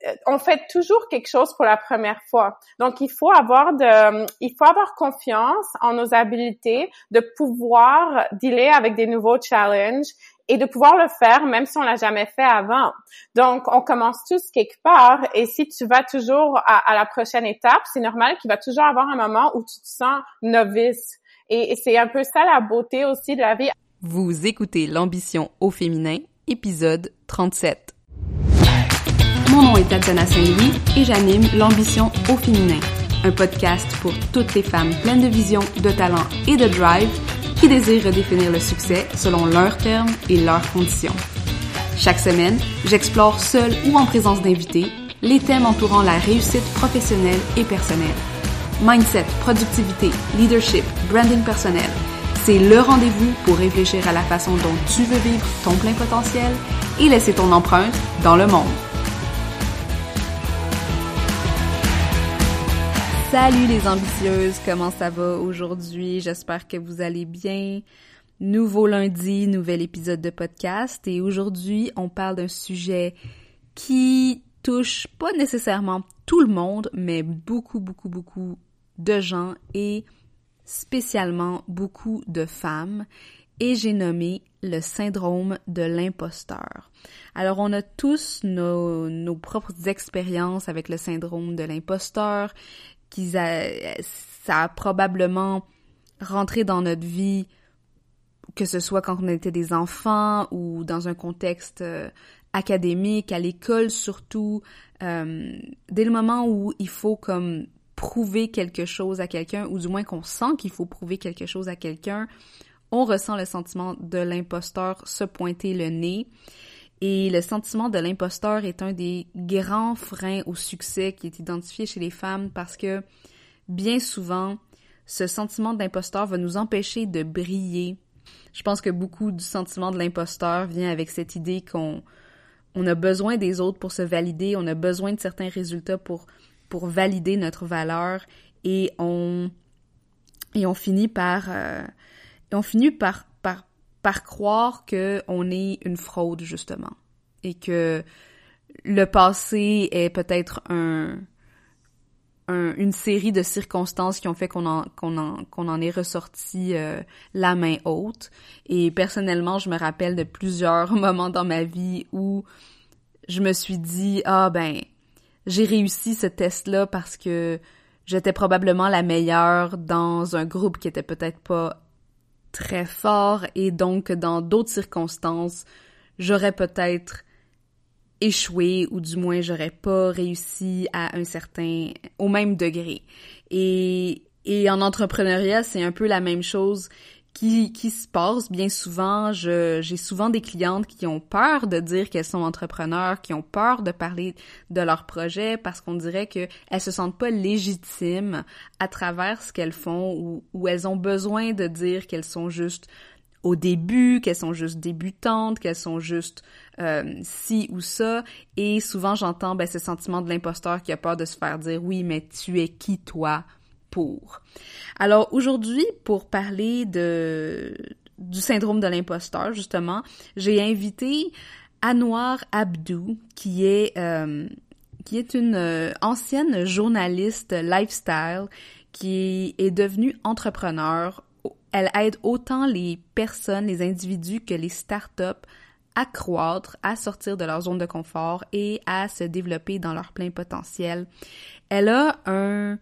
on fait toujours quelque chose pour la première fois. Donc, il faut avoir confiance en nos habilités de pouvoir dealer avec des nouveaux challenges et de pouvoir le faire même si on l'a jamais fait avant. Donc, on commence tous quelque part et si tu vas toujours à la prochaine étape, c'est normal qu'il va toujours avoir un moment où tu te sens novice. Et c'est un peu ça la beauté aussi de la vie. Vous écoutez l'ambition au féminin, épisode 37. Mon nom est Tatiana Saint-Louis et j'anime l'ambition au féminin, un podcast pour toutes les femmes pleines de vision, de talent et de drive qui désirent redéfinir le succès selon leurs termes et leurs conditions. Chaque semaine, j'explore seule ou en présence d'invités les thèmes entourant la réussite professionnelle et personnelle. Mindset, productivité, leadership, branding personnel, c'est le rendez-vous pour réfléchir à la façon dont tu veux vivre ton plein potentiel et laisser ton empreinte dans le monde. Salut les ambitieuses, comment ça va aujourd'hui? J'espère que vous allez bien. Nouveau lundi, nouvel épisode de podcast et aujourd'hui, on parle d'un sujet qui touche pas nécessairement tout le monde, mais beaucoup de gens et spécialement beaucoup de femmes. Et j'ai nommé le syndrome de l'imposteur. Alors, on a tous nos propres expériences avec le syndrome de l'imposteur, ça a probablement rentré dans notre vie, que ce soit quand on était des enfants ou dans un contexte académique, à l'école surtout, dès le moment où il faut comme prouver quelque chose à quelqu'un, ou du moins qu'on sent qu'il faut prouver quelque chose à quelqu'un, on ressent le sentiment de l'imposteur se pointer le nez. Et le sentiment de l'imposteur est un des grands freins au succès qui est identifié chez les femmes parce que bien souvent, ce sentiment d'imposteur va nous empêcher de briller. Je pense que beaucoup du sentiment de l'imposteur vient avec cette idée qu'on a besoin des autres pour se valider, on a besoin de certains résultats pour valider notre valeur et on finit par croire qu'on est une fraude, justement, et que le passé est peut-être une série de circonstances qui ont fait qu'on en est ressorti la main haute. Et personnellement, je me rappelle de plusieurs moments dans ma vie où je me suis dit « Ah ben, j'ai réussi ce test-là parce que j'étais probablement la meilleure dans un groupe qui était peut-être pas très fort et donc dans d'autres circonstances, j'aurais peut-être échoué ou du moins j'aurais pas réussi au même degré. Et en entrepreneuriat, c'est un peu la même chose qui se passe bien souvent. J'ai souvent des clientes qui ont peur de dire qu'elles sont entrepreneurs, qui ont peur de parler de leur projet parce qu'on dirait qu'elles se sentent pas légitimes à travers ce qu'elles font ou elles ont besoin de dire qu'elles sont juste au début, qu'elles sont juste débutantes, qu'elles sont juste ci ou ça. Et souvent, j'entends ce sentiment de l'imposteur qui a peur de se faire dire « Oui, mais tu es qui, toi, pour? » Alors, aujourd'hui, pour parler du syndrome de l'imposteur, justement, j'ai invité Anouar Abdou, qui est une ancienne journaliste lifestyle qui est devenue entrepreneur. Elle aide autant les personnes, les individus que les startups à croître, à sortir de leur zone de confort et à se développer dans leur plein potentiel. Elle a un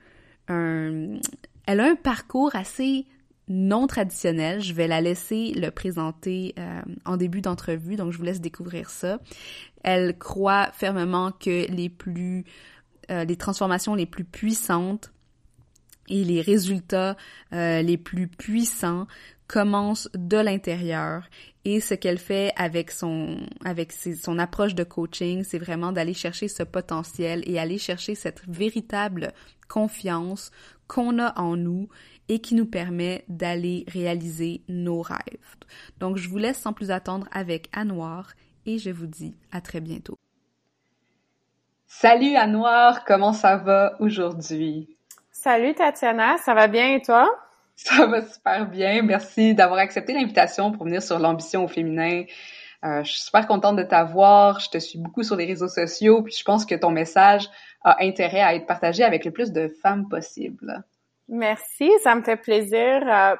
parcours assez non traditionnel. Je vais la laisser le présenter en début d'entrevue, donc je vous laisse découvrir ça. Elle croit fermement que les transformations les plus puissantes et les résultats les plus puissants commencent de l'intérieur. Et ce qu'elle fait avec son approche de coaching, c'est vraiment d'aller chercher ce potentiel et aller chercher cette véritable confiance qu'on a en nous et qui nous permet d'aller réaliser nos rêves. Donc, je vous laisse sans plus attendre avec Anouar et je vous dis à très bientôt. Salut Anouar, comment ça va aujourd'hui? Salut Tatiana, ça va bien et toi? Ça va super bien, merci d'avoir accepté l'invitation pour venir sur l'ambition au féminin. Je suis super contente de t'avoir. Je te suis beaucoup sur les réseaux sociaux, puis je pense que ton message a intérêt à être partagé avec le plus de femmes possible. Merci, ça me fait plaisir.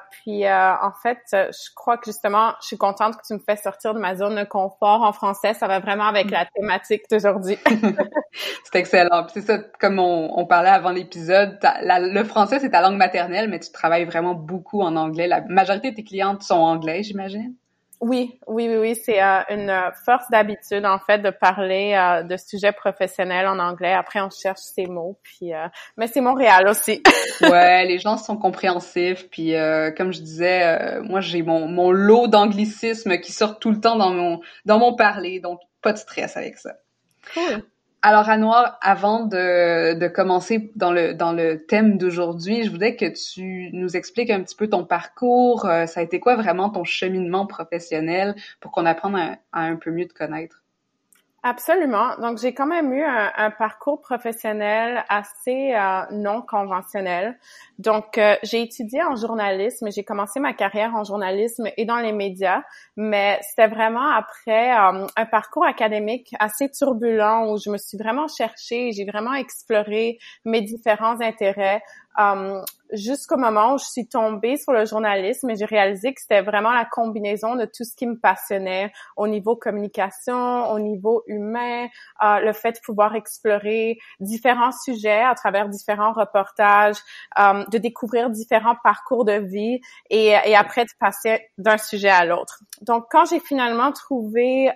En fait, je crois que justement, je suis contente que tu me fais sortir de ma zone de confort en français. Ça va vraiment avec la thématique d'aujourd'hui. C'est excellent. Puis c'est ça, comme on parlait avant l'épisode, le français, c'est ta langue maternelle, mais tu travailles vraiment beaucoup en anglais. La majorité de tes clientes sont anglais, j'imagine? Oui. C'est une force d'habitude, en fait, de parler de sujets professionnels en anglais. Après, on cherche ces mots. Mais c'est Montréal aussi. Ouais, les gens sont compréhensifs. Puis comme je disais, moi, j'ai mon lot d'anglicismes qui sortent tout le temps dans mon parler. Donc, pas de stress avec ça. Cool. Alors, Anouar, avant de commencer dans le thème d'aujourd'hui, je voudrais que tu nous expliques un petit peu ton parcours. Ça a été quoi vraiment ton cheminement professionnel pour qu'on apprenne à un peu mieux te connaître? Absolument. Donc, j'ai quand même eu un parcours professionnel assez non conventionnel. Donc, j'ai étudié en journalisme. J'ai commencé ma carrière en journalisme et dans les médias, mais c'était vraiment après un parcours académique assez turbulent où je me suis vraiment cherchée, j'ai vraiment exploré mes différents intérêts. Jusqu'au moment où je suis tombée sur le journalisme et j'ai réalisé que c'était vraiment la combinaison de tout ce qui me passionnait au niveau communication, au niveau humain, le fait de pouvoir explorer différents sujets à travers différents reportages, de découvrir différents parcours de vie et après de passer d'un sujet à l'autre. Donc, quand j'ai finalement trouvé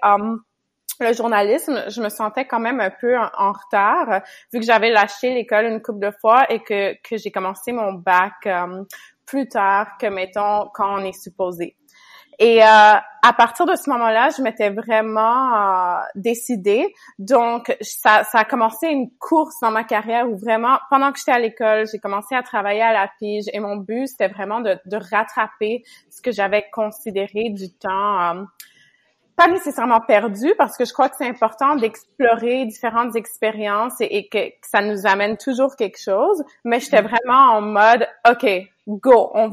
le journalisme, je me sentais quand même un peu en retard, vu que j'avais lâché l'école une couple de fois et que j'ai commencé mon bac plus tard que, mettons, quand on est supposé. Et à partir de ce moment-là, je m'étais vraiment décidée. Donc, ça a commencé une course dans ma carrière où vraiment, pendant que j'étais à l'école, j'ai commencé à travailler à la pige. Et mon but, c'était vraiment de rattraper ce que j'avais considéré du temps pas nécessairement perdu, parce que je crois que c'est important d'explorer différentes expériences et que ça nous amène toujours quelque chose. Mais j'étais vraiment en mode, OK, go, on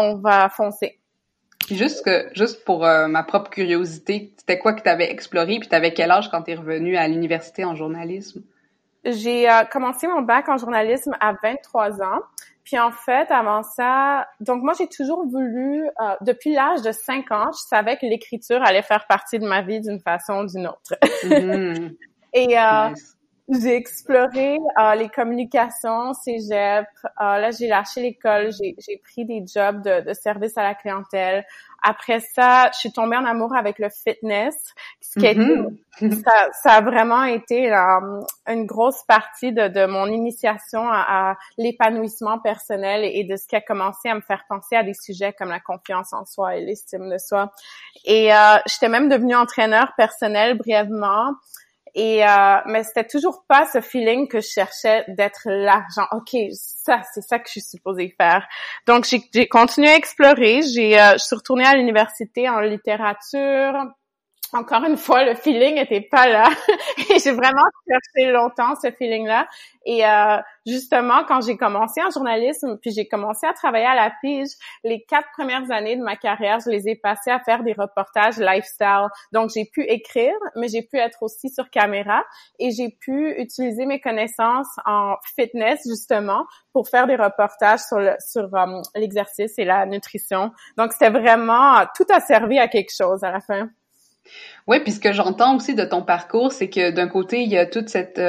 va foncer. Puis juste pour ma propre curiosité, c'était quoi que tu avais exploré, puis tu avais quel âge quand tu es revenue à l'université en journalisme? J'ai commencé mon bac en journalisme à 23 ans. Puis en fait, avant ça, donc moi j'ai toujours voulu, depuis l'âge de 5 ans, je savais que l'écriture allait faire partie de ma vie d'une façon ou d'une autre. Mm-hmm. Et Nice. j'ai exploré les communications, cégep. Là, j'ai lâché l'école, j'ai pris des jobs de service à la clientèle. Après ça, je suis tombée en amour avec le fitness, ce qui a été, ça a vraiment été une grosse partie de mon initiation à l'épanouissement personnel et de ce qui a commencé à me faire penser à des sujets comme la confiance en soi et l'estime de soi. Et j'étais même devenue entraîneur personnel brièvement. Et mais c'était toujours pas ce feeling que je cherchais d'être là, genre OK, c'est ça que je suis supposée faire. Donc j'ai continué à explorer, je suis retournée à l'université en littérature. Encore une fois, le feeling était pas là. Et j'ai vraiment cherché longtemps ce feeling-là. Et justement, quand j'ai commencé en journalisme, puis j'ai commencé à travailler à la pige, les 4 premières années de ma carrière, je les ai passées à faire des reportages lifestyle. Donc, j'ai pu écrire, mais j'ai pu être aussi sur caméra. Et j'ai pu utiliser mes connaissances en fitness, justement, pour faire des reportages sur l'exercice et la nutrition. Donc, c'était vraiment... Tout a servi à quelque chose à la fin. Oui, puis ce que j'entends aussi de ton parcours, c'est que d'un côté, il y a tout cet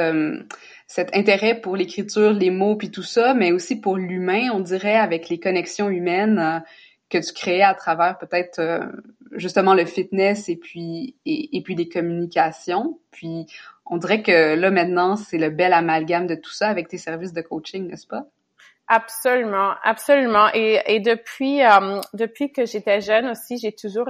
intérêt pour l'écriture, les mots, puis tout ça, mais aussi pour l'humain, on dirait, avec les connexions humaines que tu créais à travers peut-être justement le fitness et puis les communications. Puis on dirait que là, maintenant, c'est le bel amalgame de tout ça avec tes services de coaching, n'est-ce pas? Absolument, absolument. Et depuis que j'étais jeune aussi, j'ai toujours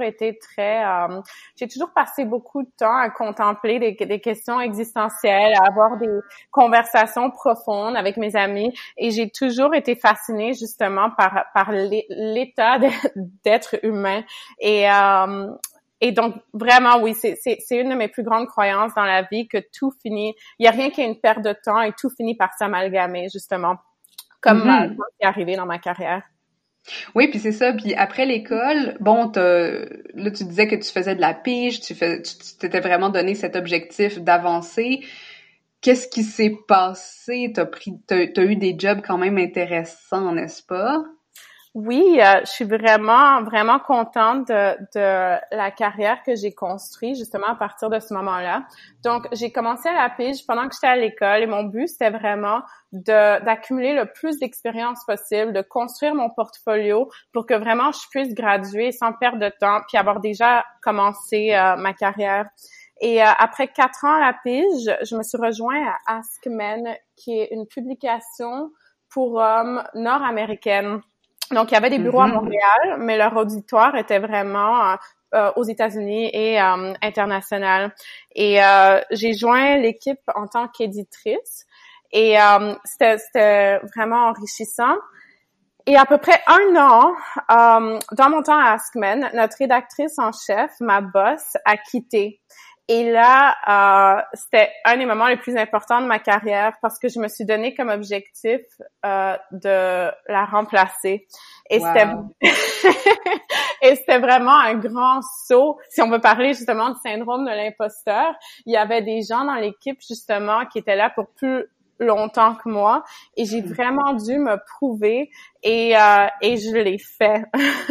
passé beaucoup de temps à contempler des questions existentielles, à avoir des conversations profondes avec mes amis. Et j'ai toujours été fascinée justement par l'état d'être humain. Et donc, vraiment, oui, c'est une de mes plus grandes croyances dans la vie que tout finit, il y a rien qui est une perte de temps et tout finit par s'amalgamer, justement. Comme c'est arrivé dans ma carrière. Oui, puis c'est ça. Puis après l'école, bon, là, tu disais que tu faisais de la pige, tu t'étais vraiment donné cet objectif d'avancer. Qu'est-ce qui s'est passé? T'as eu des jobs quand même intéressants, n'est-ce pas? Oui, je suis vraiment, vraiment contente de la carrière que j'ai construite justement à partir de ce moment-là. Donc, j'ai commencé à la pige pendant que j'étais à l'école et mon but, c'était vraiment d'accumuler le plus d'expérience possible, de construire mon portfolio pour que vraiment je puisse graduer sans perdre de temps puis avoir déjà commencé ma carrière. Et après 4 ans à la pige, je me suis rejointe à Ask Men, qui est une publication pour hommes nord-américaine. Donc, il y avait des bureaux à Montréal, mais leur auditoire était vraiment aux États-Unis et international. Et j'ai joint l'équipe en tant qu'éditrice et c'était vraiment enrichissant. Et à peu près 1 an, dans mon temps à Ask Men, notre rédactrice en chef, ma boss, a quitté. Et là, c'était un des moments les plus importants de ma carrière parce que je me suis donné comme objectif de la remplacer. Et wow. c'était vraiment un grand saut. Si on veut parler justement du syndrome de l'imposteur, il y avait des gens dans l'équipe justement qui étaient là pour plus longtemps que moi et j'ai vraiment dû me prouver et je l'ai fait.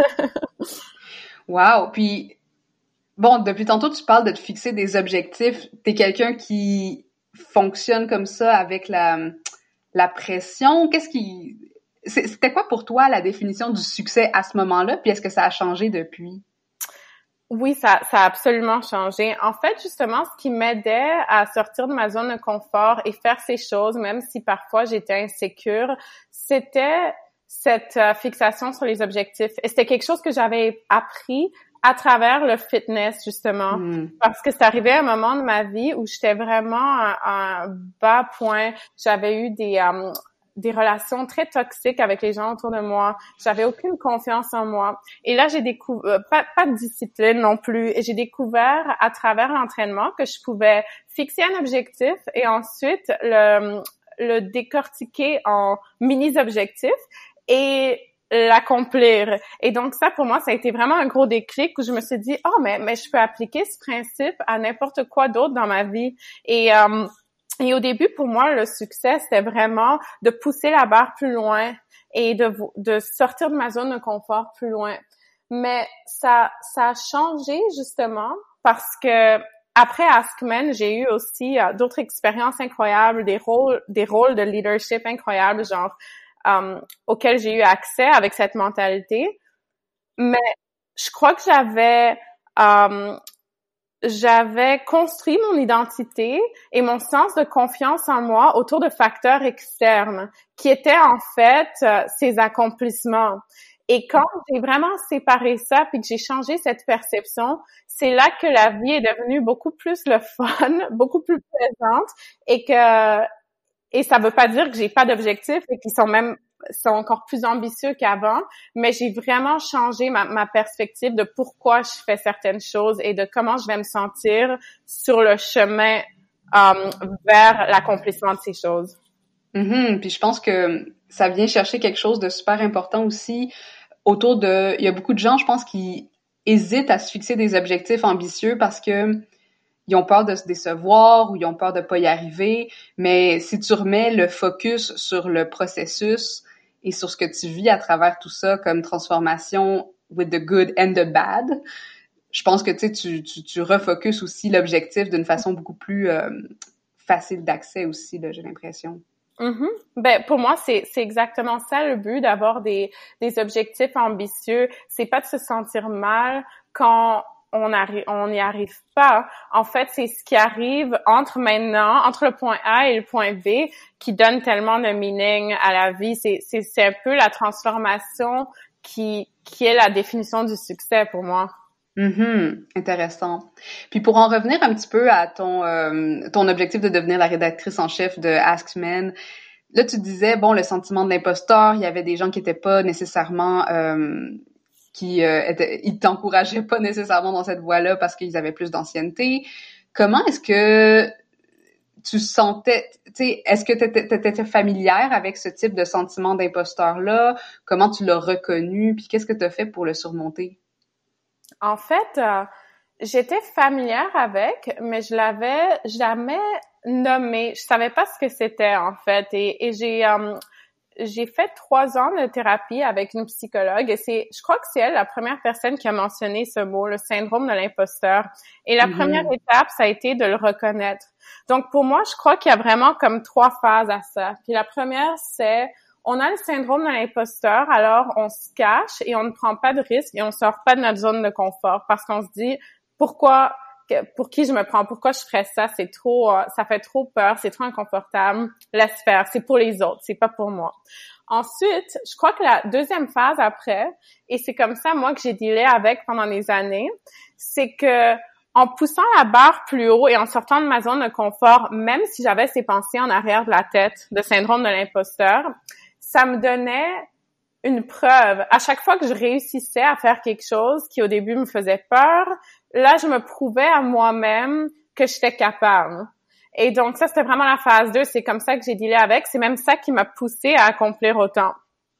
Wow. Puis bon, depuis tantôt, tu parles de te fixer des objectifs. T'es quelqu'un qui fonctionne comme ça avec la pression. C'était quoi pour toi la définition du succès à ce moment-là? Puis est-ce que ça a changé depuis? Oui, ça a absolument changé. En fait, justement, ce qui m'aidait à sortir de ma zone de confort et faire ces choses, même si parfois j'étais insécure, c'était cette fixation sur les objectifs. Et c'était quelque chose que j'avais appris à travers le fitness, justement, parce que c'est arrivé un moment de ma vie où j'étais vraiment à un bas point. J'avais eu des relations très toxiques avec les gens autour de moi. J'avais aucune confiance en moi. Et là, j'ai découvert, pas de discipline non plus. Et j'ai découvert à travers l'entraînement que je pouvais fixer un objectif et ensuite le décortiquer en mini-objectifs et l'accomplir. Et donc ça, pour moi, ça a été vraiment un gros déclic où je me suis dit, oh, mais je peux appliquer ce principe à n'importe quoi d'autre dans ma vie. Et au début, pour moi, le succès, c'était vraiment de pousser la barre plus loin et de sortir de ma zone de confort plus loin. Mais ça a changé justement parce que après Ask Men, j'ai eu aussi d'autres expériences incroyables, des rôles de leadership incroyables, genre auquel j'ai eu accès avec cette mentalité. Mais je crois que j'avais construit mon identité et mon sens de confiance en moi autour de facteurs externes qui étaient en fait ces accomplissements. Et quand j'ai vraiment séparé ça puis que j'ai changé cette perception, c'est là que la vie est devenue beaucoup plus le fun, beaucoup plus plaisante et ça veut pas dire que j'ai pas d'objectifs et qu'ils sont encore plus ambitieux qu'avant, mais j'ai vraiment changé ma perspective de pourquoi je fais certaines choses et de comment je vais me sentir sur le chemin vers l'accomplissement de ces choses. Puis je pense que ça vient chercher quelque chose de super important aussi il y a beaucoup de gens, je pense, qui hésitent à se fixer des objectifs ambitieux parce que ils ont peur de se décevoir ou ils ont peur de pas y arriver. Mais si tu remets le focus sur le processus et sur ce que tu vis à travers tout ça comme transformation with the good and the bad, je pense que tu refocuses aussi l'objectif d'une façon beaucoup plus facile d'accès aussi, là, j'ai l'impression. Ben pour moi c'est exactement ça le but d'avoir des objectifs ambitieux, c'est pas de se sentir mal quand on n'y arrive pas. En fait, c'est ce qui arrive entre le point A et le point B qui donne tellement de meaning à la vie. C'est un peu la transformation qui est la définition du succès pour moi. Intéressant. Puis pour en revenir un petit peu à ton objectif de devenir la rédactrice en chef de Ask Men, là tu disais bon le sentiment de l'imposteur, il y avait des gens qui étaient pas nécessairement ils t'encourageaient pas nécessairement dans cette voie-là parce qu'ils avaient plus d'ancienneté. Comment est-ce que tu sentais, tu sais, est-ce que t'étais familière avec ce type de sentiment d'imposteur-là? Comment tu l'as reconnu? Puis qu'est-ce que t'as fait pour le surmonter? En fait, j'étais familière avec, mais je l'avais jamais nommé. Je savais pas ce que c'était, en fait. Et j'ai fait 3 ans de thérapie avec une psychologue et je crois que c'est elle la première personne qui a mentionné ce mot, le syndrome de l'imposteur. Et la première étape, ça a été de le reconnaître. Donc, pour moi, je crois qu'il y a vraiment comme 3 phases à ça. Puis la première, c'est on a le syndrome de l'imposteur, alors on se cache et on ne prend pas de risque et on sort pas de notre zone de confort parce qu'on se dit pour qui je me prends, pourquoi je ferais ça, c'est trop, ça fait trop peur, c'est trop inconfortable, laisse faire, c'est pour les autres, c'est pas pour moi. Ensuite, je crois que la deuxième phase après, et c'est comme ça moi que j'ai dealé avec pendant des années, c'est que en poussant la barre plus haut et en sortant de ma zone de confort, même si j'avais ces pensées en arrière de la tête de syndrome de l'imposteur, ça me donnait une preuve. À chaque fois que je réussissais à faire quelque chose qui au début me faisait peur, là, je me prouvais à moi-même que j'étais capable. Et donc, ça, c'était vraiment la phase 2. C'est comme ça que j'ai dealé avec. C'est même ça qui m'a poussée à accomplir autant.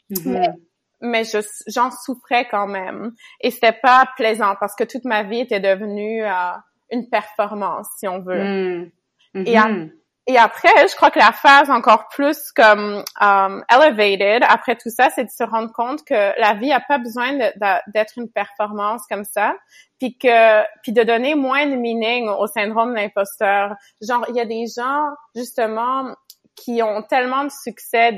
Mais j'en souffrais quand même. Et c'était pas plaisant parce que toute ma vie était devenue une performance, si on veut. Et après, je crois que la phase encore plus comme elevated, après tout ça, c'est de se rendre compte que la vie a pas besoin d'être une performance comme ça, puis de donner moins de meaning au syndrome de l'imposteur. Genre, il y a des gens, justement, qui ont tellement de succès,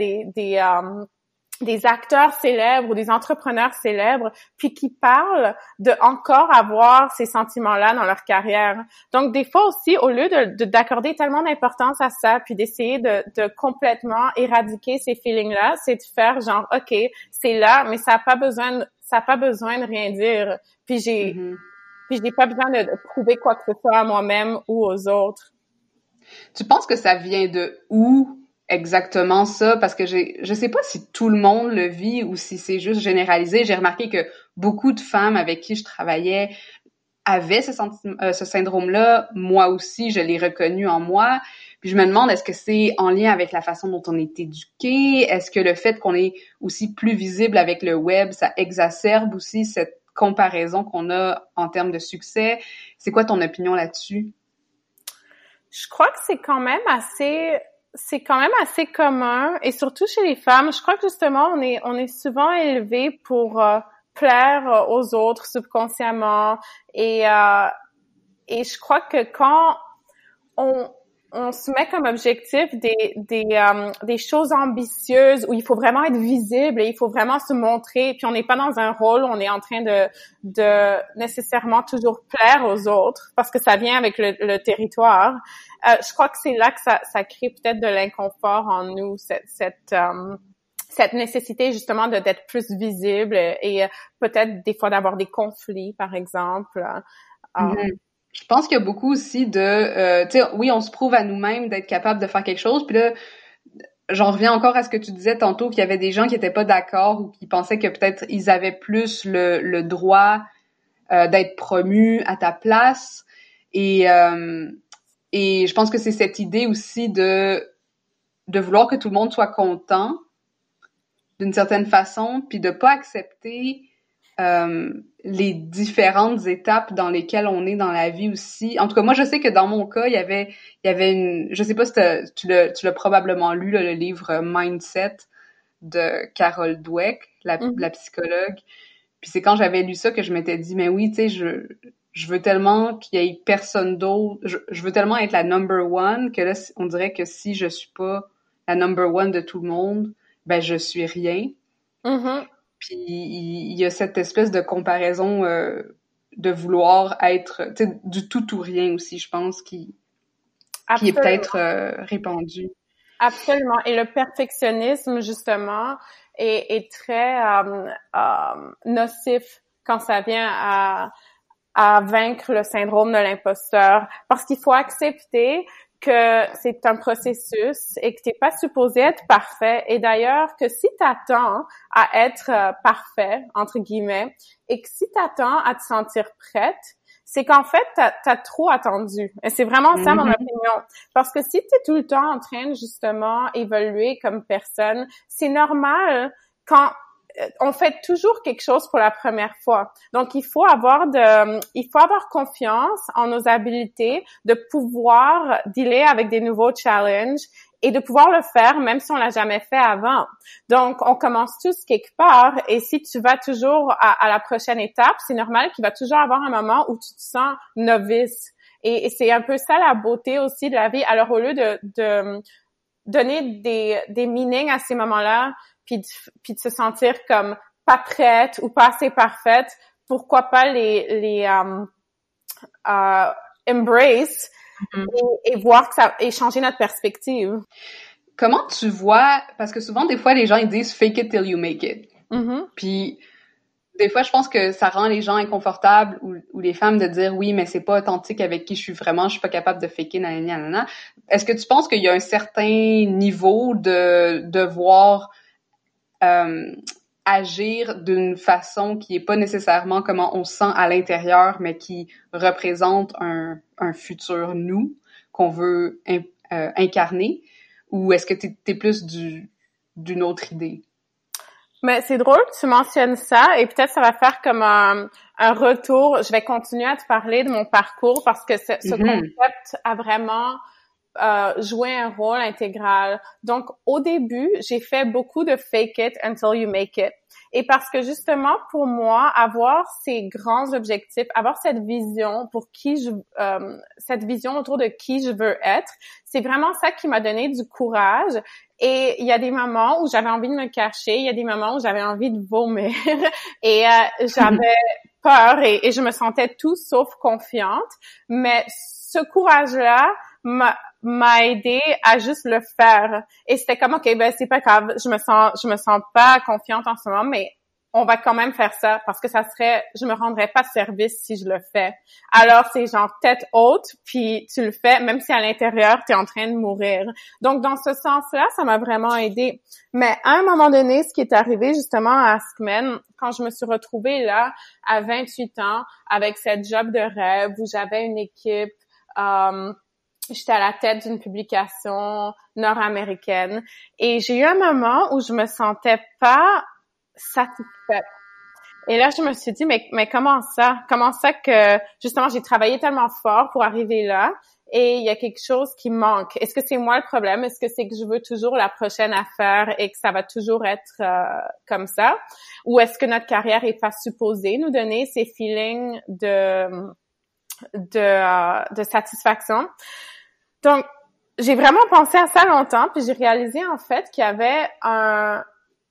des acteurs célèbres ou des entrepreneurs célèbres, puis qui parlent de encore avoir ces sentiments-là dans leur carrière. Donc, des fois aussi, au lieu d'accorder tellement d'importance à ça, puis d'essayer de complètement éradiquer ces feelings-là, c'est de faire genre, OK, c'est là, mais ça a pas besoin de rien dire. Puis j'ai pas besoin de prouver quoi que ce soit à moi-même ou aux autres. Tu penses que ça vient de où? Exactement ça, parce que je sais pas si tout le monde le vit ou si c'est juste généralisé. J'ai remarqué que beaucoup de femmes avec qui je travaillais avaient ce syndrome-là. Moi aussi, je l'ai reconnu en moi. Puis je me demande, est-ce que c'est en lien avec la façon dont on est éduqué? Est-ce que le fait qu'on est aussi plus visible avec le web, ça exacerbe aussi cette comparaison qu'on a en termes de succès? C'est quoi ton opinion là-dessus? Je crois que c'est quand même assez commun, et surtout chez les femmes. Je crois que justement, on est souvent élevés pour plaire aux autres subconsciemment, et je crois que quand on se met comme objectif des choses ambitieuses où il faut vraiment être visible et il faut vraiment se montrer, puis on n'est pas dans un rôle où on est en train de nécessairement toujours plaire aux autres parce que ça vient avec le territoire. Je crois que c'est là que ça crée peut-être de l'inconfort en nous, cette nécessité justement d'être plus visible et peut-être des fois d'avoir des conflits, par exemple. Je pense qu'il y a beaucoup aussi de, tu sais, oui, on se prouve à nous-mêmes d'être capable de faire quelque chose, puis là, j'en reviens encore à ce que tu disais tantôt, qu'il y avait des gens qui étaient pas d'accord ou qui pensaient que peut-être ils avaient plus le droit d'être promus à ta place, et je pense que c'est cette idée aussi de vouloir que tout le monde soit content d'une certaine façon, puis de pas accepter les différentes étapes dans lesquelles on est dans la vie aussi. En tout cas, moi, je sais que dans mon cas, il y avait une... Je sais pas si tu l'as probablement lu, là, le livre Mindset de Carol Dweck, la psychologue. Puis c'est quand j'avais lu ça que je m'étais dit, mais oui, tu sais, je veux tellement qu'il y ait personne d'autre. Je veux tellement être la number one que là, on dirait que si je suis pas la number one de tout le monde, ben je suis rien. Puis il y a cette espèce de comparaison de vouloir être, tu sais, du tout ou rien aussi, je pense, qui est peut-être répandu. Absolument. Et le perfectionnisme, justement, est très nocif quand ça vient à vaincre le syndrome de l'imposteur. Parce qu'il faut accepter que c'est un processus et que t'es pas supposé être parfait. Et d'ailleurs, que si t'attends à être parfait, entre guillemets, et que si t'attends à te sentir prête, c'est qu'en fait, t'as trop attendu. Et c'est vraiment ça, mon opinion. Parce que si t'es tout le temps en train de, justement, évoluer comme personne, c'est normal quand on fait toujours quelque chose pour la première fois. Donc, il faut avoir confiance en nos habilités de pouvoir dealer avec des nouveaux challenges et de pouvoir le faire même si on l'a jamais fait avant. Donc, on commence tous quelque part et si tu vas toujours à la prochaine étape, c'est normal qu'il va toujours avoir un moment où tu te sens novice. Et c'est un peu ça la beauté aussi de la vie. Alors, au lieu de donner des meanings à ces moments-là, puis de se sentir comme pas prête ou pas assez parfaite, pourquoi pas les embrace et voir que ça et changer notre perspective. Comment tu vois, parce que souvent des fois les gens ils disent fake it till you make it. Puis des fois je pense que ça rend les gens inconfortables ou les femmes de dire oui mais c'est pas authentique avec qui je suis vraiment, je suis pas capable de faker nanana. Est-ce que tu penses qu'il y a un certain niveau de devoir agir d'une façon qui est pas nécessairement comment on se sent à l'intérieur, mais qui représente un futur nous qu'on veut incarner, ou est-ce que t'es plus d'une autre idée? Mais c'est drôle que tu mentionnes ça, et peut-être ça va faire comme un retour. Je vais continuer à te parler de mon parcours parce que ce concept a vraiment jouer un rôle intégral. Donc, au début, j'ai fait beaucoup de fake it until you make it. Et parce que justement, pour moi, avoir ces grands objectifs, avoir cette vision pour cette vision autour de qui je veux être, c'est vraiment ça qui m'a donné du courage. Et il y a des moments où j'avais envie de me cacher, il y a des moments où j'avais envie de vomir et j'avais peur et je me sentais tout sauf confiante. Mais ce courage-là m'a aidé à juste le faire. Et c'était comme, OK, ben, c'est pas grave, je me sens pas confiante en ce moment, mais on va quand même faire ça parce que je me rendrais pas service si je le fais. Alors, c'est genre tête haute, puis tu le fais, même si à l'intérieur, t'es en train de mourir. Donc, dans ce sens-là, ça m'a vraiment aidé. Mais à un moment donné, ce qui est arrivé justement à Askmen, quand je me suis retrouvée là, à 28 ans, avec cette job de rêve où j'avais une équipe, j'étais à la tête d'une publication nord-américaine et j'ai eu un moment où je me sentais pas satisfaite. Et là, je me suis dit, mais comment ça? Comment ça que, justement, j'ai travaillé tellement fort pour arriver là et il y a quelque chose qui manque? Est-ce que c'est moi le problème? Est-ce que c'est que je veux toujours la prochaine affaire et que ça va toujours être comme ça? Ou est-ce que notre carrière est pas supposée nous donner ces feelings de satisfaction? Donc, j'ai vraiment pensé à ça longtemps, puis j'ai réalisé en fait qu'il y avait un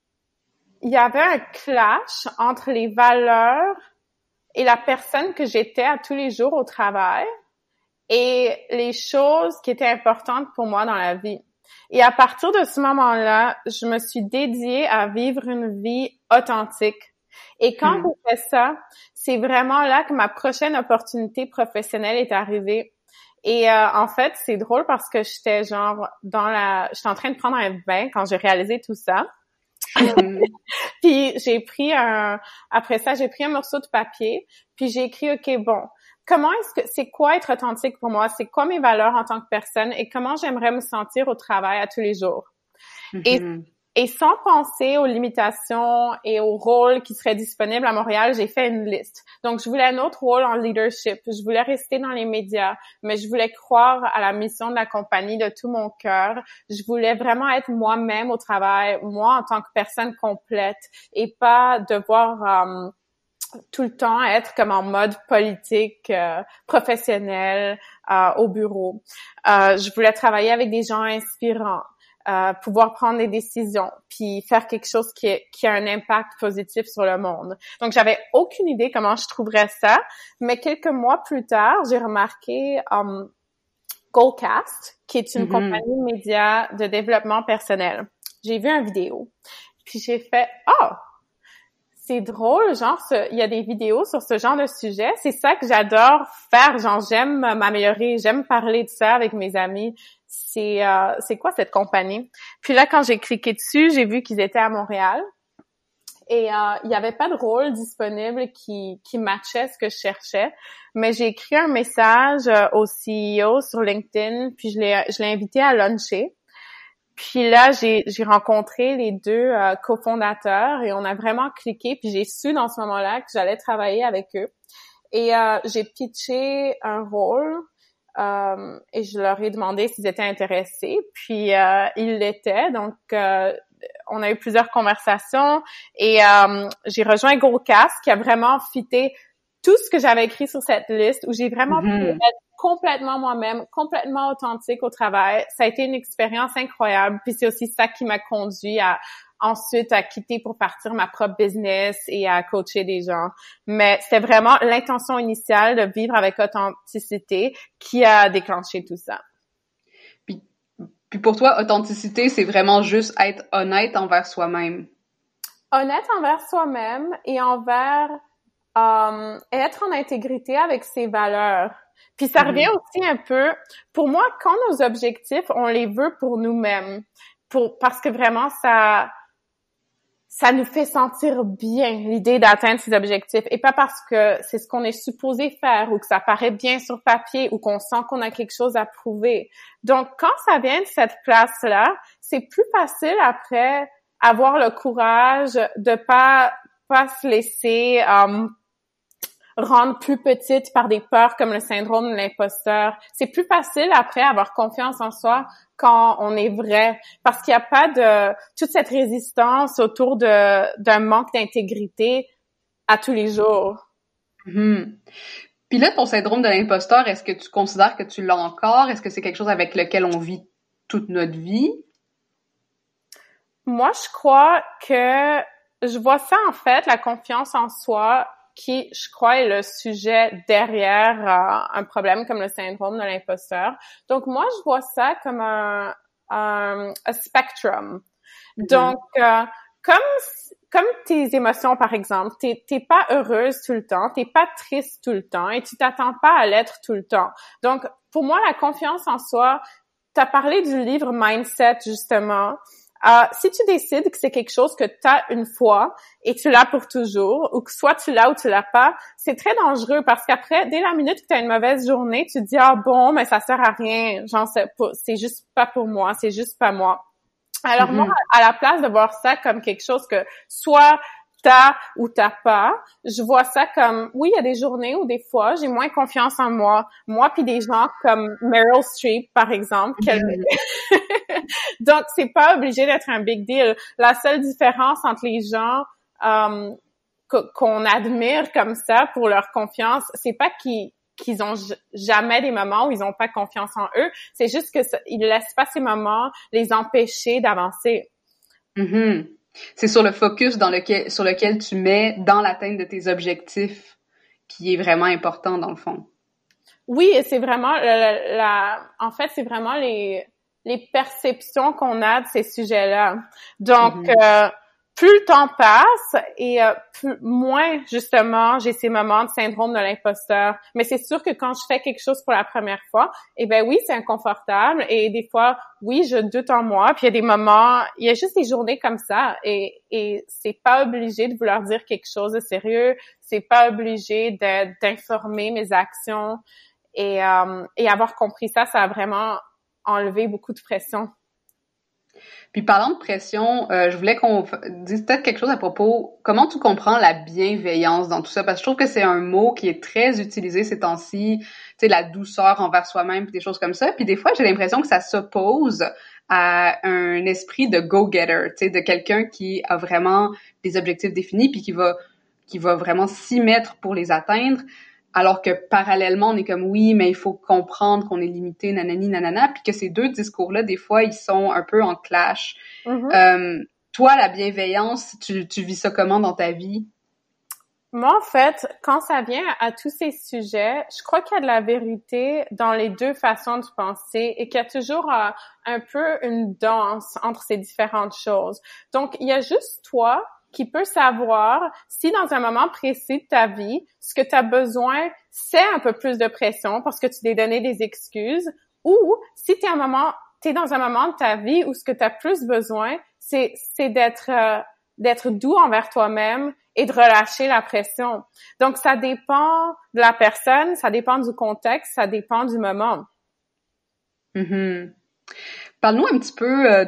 clash entre les valeurs et la personne que j'étais à tous les jours au travail et les choses qui étaient importantes pour moi dans la vie. Et à partir de ce moment-là, je me suis dédiée à vivre une vie authentique. Et quand j'ai fait ça, c'est vraiment là que ma prochaine opportunité professionnelle est arrivée. Et en fait, c'est drôle parce que j'étais genre j'étais en train de prendre un bain quand j'ai réalisé tout ça. Puis après ça, j'ai pris un morceau de papier, puis j'ai écrit OK, bon, c'est quoi être authentique pour moi? C'est quoi mes valeurs en tant que personne et comment j'aimerais me sentir au travail à tous les jours? Et sans penser aux limitations et aux rôles qui seraient disponibles à Montréal, j'ai fait une liste. Donc, je voulais un autre rôle en leadership. Je voulais rester dans les médias, mais je voulais croire à la mission de la compagnie de tout mon cœur. Je voulais vraiment être moi-même au travail, moi en tant que personne complète et pas devoir tout le temps être comme en mode politique, professionnel, au bureau. Je voulais travailler avec des gens inspirants. Pouvoir prendre des décisions puis faire quelque chose qui a un impact positif sur le monde. Donc, j'avais aucune idée comment je trouverais ça, mais quelques mois plus tard, j'ai remarqué Goalcast, qui est une compagnie de médias de développement personnel. J'ai vu une vidéo, puis j'ai fait « Oh! C'est drôle, genre, il y a des vidéos sur ce genre de sujet. C'est ça que j'adore faire. Genre, j'aime m'améliorer, j'aime parler de ça avec mes amis. C'est quoi cette compagnie? Puis là, quand j'ai cliqué dessus, j'ai vu qu'ils étaient à Montréal. Et il y avait pas de rôle disponible qui matchait ce que je cherchais, mais j'ai écrit un message au CEO sur LinkedIn, puis je l'ai invité à luncher. Puis là, j'ai rencontré les deux cofondateurs et on a vraiment cliqué, puis j'ai su dans ce moment-là que j'allais travailler avec eux. Et j'ai pitché un rôle et je leur ai demandé s'ils étaient intéressés, puis ils l'étaient. Donc on a eu plusieurs conversations et j'ai rejoint GoCast qui a vraiment fité tout ce que j'avais écrit sur cette liste, où j'ai vraiment pu être complètement moi-même, complètement authentique au travail. Ça a été une expérience incroyable. Puis c'est aussi ça qui m'a conduit ensuite à quitter pour partir ma propre business et à coacher des gens. Mais c'était vraiment l'intention initiale de vivre avec authenticité qui a déclenché tout ça. Puis pour toi, authenticité, c'est vraiment juste être honnête envers soi-même. Honnête envers soi-même et envers être en intégrité avec ses valeurs. Puis ça revient aussi un peu, pour moi, quand nos objectifs, on les veut pour nous-mêmes, parce que vraiment, ça nous fait sentir bien, l'idée d'atteindre ces objectifs, et pas parce que c'est ce qu'on est supposé faire ou que ça paraît bien sur papier ou qu'on sent qu'on a quelque chose à prouver. Donc, quand ça vient de cette place-là, c'est plus facile après avoir le courage de pas se laisser rendre plus petite par des peurs comme le syndrome de l'imposteur. C'est plus facile après avoir confiance en soi quand on est vrai, parce qu'il n'y a pas de toute cette résistance autour d'un manque d'intégrité à tous les jours. Puis là, ton syndrome de l'imposteur, est-ce que tu considères que tu l'as encore? Est-ce que c'est quelque chose avec lequel on vit toute notre vie? Moi, je crois que je vois ça, en fait, la confiance en soi, qui, je crois, est le sujet derrière un problème comme le syndrome de l'imposteur. Donc, moi, je vois ça comme un spectrum. Donc, comme tes émotions, par exemple, t'es pas heureuse tout le temps, t'es pas triste tout le temps et tu t'attends pas à l'être tout le temps. Donc, pour moi, la confiance en soi, t'as parlé du livre Mindset, justement. Si tu décides que c'est quelque chose que tu as une fois et tu l'as pour toujours, ou que soit tu l'as ou tu l'as pas, c'est très dangereux parce qu'après, dès la minute que tu as une mauvaise journée, tu te dis « Ah bon, mais ça sert à rien, j'en sais pas, c'est juste pas pour moi, c'est juste pas moi. » Alors moi, à la place de voir ça comme quelque chose que soit t'as ou t'as pas, je vois ça comme, oui, il y a des journées où des fois, j'ai moins confiance en moi. Moi puis des gens comme Meryl Streep, par exemple. Donc, c'est pas obligé d'être un big deal. La seule différence entre les gens qu'on admire comme ça pour leur confiance, c'est pas qu'ils ont jamais des moments où ils ont pas confiance en eux. C'est juste que ils laissent pas ces moments les empêcher d'avancer. C'est sur le focus sur lequel tu mets dans l'atteinte de tes objectifs qui est vraiment important dans le fond. Oui, et c'est vraiment en fait, c'est vraiment les perceptions qu'on a de ces sujets-là. Donc, plus le temps passe et moins, justement, j'ai ces moments de syndrome de l'imposteur. Mais c'est sûr que quand je fais quelque chose pour la première fois, eh ben oui, c'est inconfortable et des fois, oui, je doute en moi. Puis il y a des moments, il y a juste des journées comme ça et c'est pas obligé de vouloir dire quelque chose de sérieux. C'est pas obligé d'informer mes actions et avoir compris ça a vraiment enlevé beaucoup de pression. Puis parlant de pression, je voulais qu'on dise peut-être quelque chose à propos, comment tu comprends la bienveillance dans tout ça? Parce que je trouve que c'est un mot qui est très utilisé ces temps-ci, tu sais, la douceur envers soi-même, puis des choses comme ça. Puis des fois, j'ai l'impression que ça s'oppose à un esprit de go-getter, tu sais, de quelqu'un qui a vraiment des objectifs définis, puis qui va vraiment s'y mettre pour les atteindre. Alors que parallèlement, on est comme oui, mais il faut comprendre qu'on est limité, nanani, nanana, puis que ces deux discours-là, des fois, ils sont un peu en clash. Toi, la bienveillance, tu vis ça comment dans ta vie? Moi, en fait, quand ça vient à tous ces sujets, je crois qu'il y a de la vérité dans les deux façons de penser et qu'il y a toujours un peu une danse entre ces différentes choses. Donc, il y a juste toi qui peut savoir si dans un moment précis de ta vie, ce que tu as besoin, c'est un peu plus de pression parce que tu t'es donné des excuses, ou si t'es dans un moment de ta vie où ce que tu as plus besoin, c'est d'être d'être doux envers toi-même et de relâcher la pression. Donc, ça dépend de la personne, ça dépend du contexte, ça dépend du moment. Mm-hmm. Parle-nous un petit peu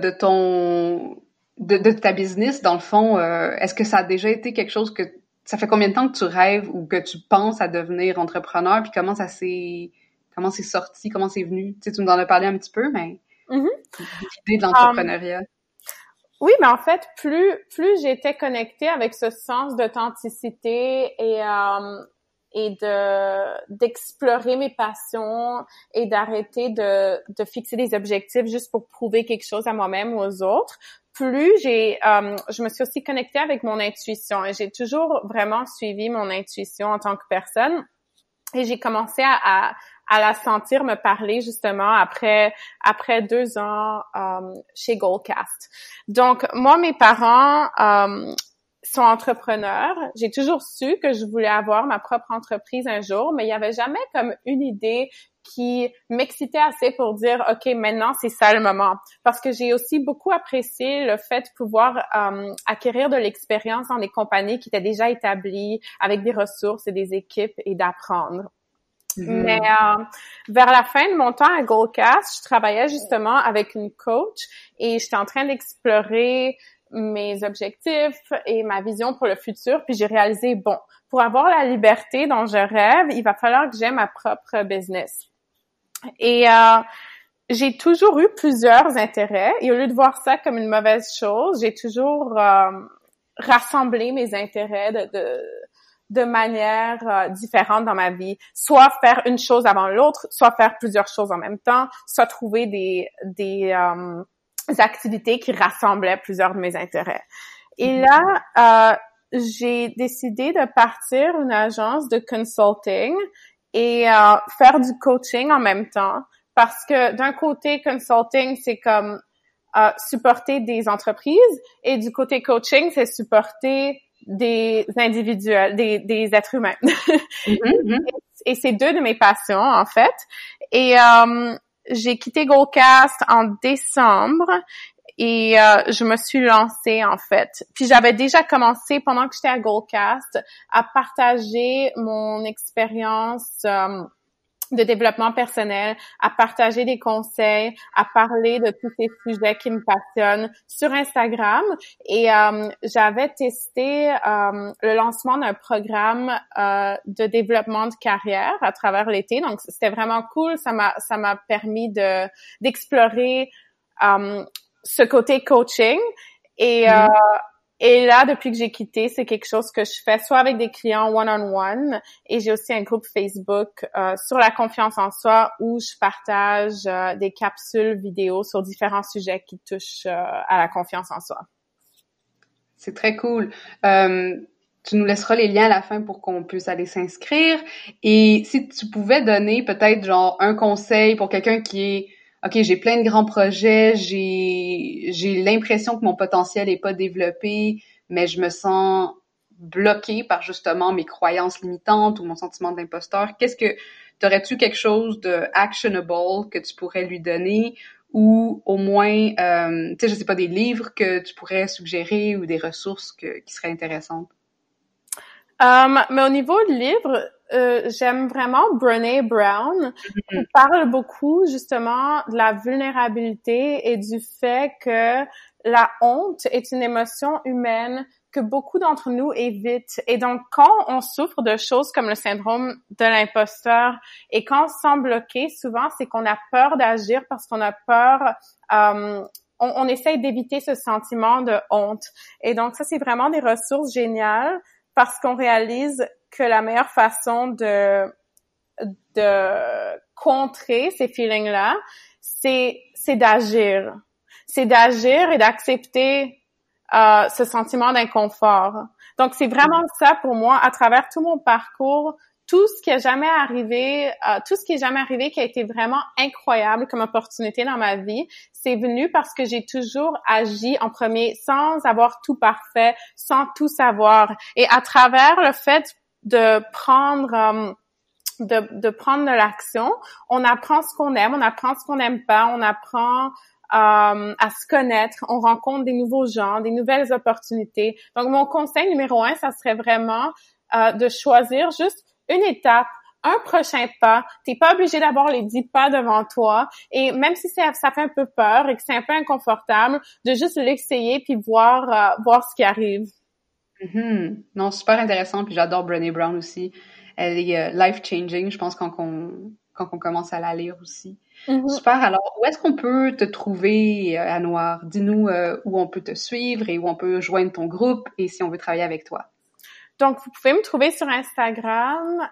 de ta business, dans le fond. Est-ce que ça a déjà été quelque chose que... Ça fait combien de temps que tu rêves ou que tu penses à devenir entrepreneur? Puis comment c'est sorti? Comment c'est venu? Tu sais, tu nous en as parlé un petit peu, mais l'idée de l'entrepreneuriat. Oui, mais en fait, plus j'étais connectée avec ce sens d'authenticité et d'explorer mes passions et d'arrêter de fixer des objectifs juste pour prouver quelque chose à moi-même ou aux autres, plus je me suis aussi connectée avec mon intuition et j'ai toujours vraiment suivi mon intuition en tant que personne et j'ai commencé à la sentir me parler justement après 2 ans chez Goalcast. Donc moi, mes parents sont entrepreneurs. J'ai toujours su que je voulais avoir ma propre entreprise un jour, mais il y avait jamais comme une idée qui m'excitait assez pour dire OK, maintenant c'est ça le moment, parce que j'ai aussi beaucoup apprécié le fait de pouvoir acquérir de l'expérience dans des compagnies qui étaient déjà établies avec des ressources et des équipes et d'apprendre. Mm-hmm. Mais vers la fin de mon temps à Goalcast, je travaillais justement avec une coach et j'étais en train d'explorer mes objectifs et ma vision pour le futur, puis j'ai réalisé, bon, pour avoir la liberté dont je rêve, il va falloir que j'aie ma propre business. Et j'ai toujours eu plusieurs intérêts et au lieu de voir ça comme une mauvaise chose, j'ai toujours rassemblé mes intérêts de manière différente dans ma vie. Soit faire une chose avant l'autre, soit faire plusieurs choses en même temps, soit trouver des activités qui rassemblaient plusieurs de mes intérêts. Et là, j'ai décidé de partir une agence de consulting et faire du coaching en même temps. Parce que d'un côté, consulting, c'est comme supporter des entreprises et du côté coaching, c'est supporter des individuels, des êtres humains. Et c'est 2 de mes passions, en fait. Et j'ai quitté Goalcast en décembre et je me suis lancée, en fait. Puis j'avais déjà commencé, pendant que j'étais à Goalcast, à partager mon expérience de développement personnel, à partager des conseils, à parler de tous ces sujets qui me passionnent sur Instagram. Et j'avais testé le lancement d'un programme de développement de carrière à travers l'été. Donc, c'était vraiment cool. Ça m'a permis d'explorer ce côté coaching. Et là, depuis que j'ai quitté, c'est quelque chose que je fais soit avec des clients one-on-one et j'ai aussi un groupe Facebook sur la confiance en soi où je partage des capsules vidéo sur différents sujets qui touchent à la confiance en soi. C'est très cool. Tu nous laisseras les liens à la fin pour qu'on puisse aller s'inscrire. Et si tu pouvais donner peut-être genre un conseil pour quelqu'un qui est OK, j'ai plein de grands projets, j'ai l'impression que mon potentiel est pas développé, mais je me sens bloquée par justement mes croyances limitantes ou mon sentiment d'imposteur. T'aurais-tu quelque chose de actionable que tu pourrais lui donner ou au moins, tu sais, je sais pas, des livres que tu pourrais suggérer ou des ressources qui seraient intéressantes? Mais au niveau de livres, j'aime vraiment Brené Brown. Elle parle beaucoup justement de la vulnérabilité et du fait que la honte est une émotion humaine que beaucoup d'entre nous évitent. Et donc, quand on souffre de choses comme le syndrome de l'imposteur et quand on se sent bloqué, souvent, c'est qu'on a peur d'agir parce qu'on a peur... on essaye d'éviter ce sentiment de honte. Et donc, ça, c'est vraiment des ressources géniales parce qu'on réalise que la meilleure façon de contrer ces feelings-là, c'est d'agir. C'est d'agir et d'accepter ce sentiment d'inconfort. Donc, c'est vraiment ça pour moi, à travers tout mon parcours, tout ce qui est jamais arrivé qui a été vraiment incroyable comme opportunité dans ma vie, c'est venu parce que j'ai toujours agi en premier sans avoir tout parfait, sans tout savoir. Et à travers le fait de prendre de l'action, on apprend ce qu'on aime, on apprend ce qu'on n'aime pas, on apprend à se connaître, on rencontre des nouveaux gens, des nouvelles opportunités. Donc, mon conseil numéro 1, ça serait vraiment de choisir juste une étape, un prochain pas. T'es pas obligé d'avoir les 10 pas devant toi. Et même si ça fait un peu peur et que c'est un peu inconfortable, de juste l'essayer puis voir ce qui arrive. Non, super intéressant. Puis j'adore Brené Brown aussi. Elle est life-changing, je pense, quand on commence à la lire aussi. Super. Alors, où est-ce qu'on peut te trouver, Anouar? Dis-nous où on peut te suivre et où on peut joindre ton groupe et si on veut travailler avec toi. Donc, vous pouvez me trouver sur Instagram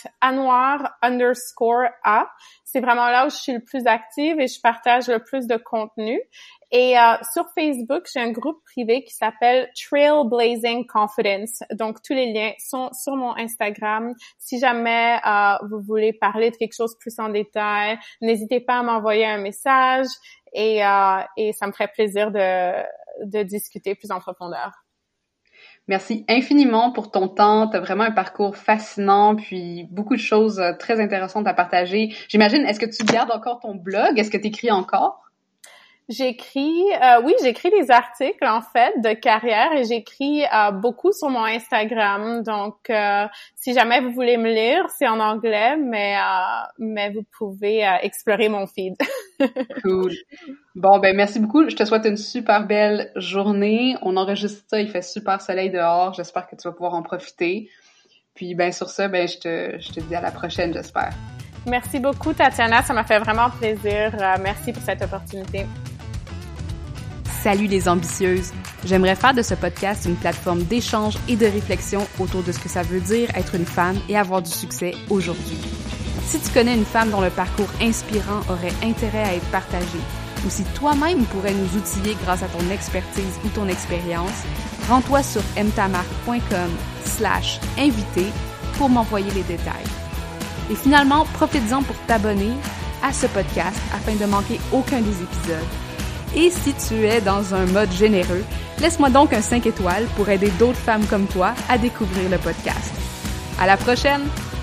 @Anouar_A. C'est vraiment là où je suis le plus active et je partage le plus de contenu. Et sur Facebook, j'ai un groupe privé qui s'appelle Trailblazing Confidence. Donc, tous les liens sont sur mon Instagram. Si jamais vous voulez parler de quelque chose plus en détail, n'hésitez pas à m'envoyer un message et ça me ferait plaisir de discuter plus en profondeur. Merci infiniment pour ton temps. Tu as vraiment un parcours fascinant, puis beaucoup de choses très intéressantes à partager. J'imagine, est-ce que tu gardes encore ton blog? Est-ce que tu écris encore? J'écris des articles, en fait, de carrière et j'écris beaucoup sur mon Instagram. Donc, si jamais vous voulez me lire, c'est en anglais, mais vous pouvez explorer mon feed. Cool. Bon, ben merci beaucoup. Je te souhaite une super belle journée. On enregistre ça, il fait super soleil dehors. J'espère que tu vas pouvoir en profiter. Puis, ben sur ça, ben je te dis à la prochaine, j'espère. Merci beaucoup, Tatiana. Ça m'a fait vraiment plaisir. Merci pour cette opportunité. Salut les ambitieuses! J'aimerais faire de ce podcast une plateforme d'échange et de réflexion autour de ce que ça veut dire être une femme et avoir du succès aujourd'hui. Si tu connais une femme dont le parcours inspirant aurait intérêt à être partagé, ou si toi-même pourrais nous outiller grâce à ton expertise ou ton expérience, rends-toi sur mtamarque.com/invité pour m'envoyer les détails. Et finalement, profites-en pour t'abonner à ce podcast afin de manquer aucun des épisodes. Et si tu es dans un mode généreux, laisse-moi donc un 5 étoiles pour aider d'autres femmes comme toi à découvrir le podcast. À la prochaine!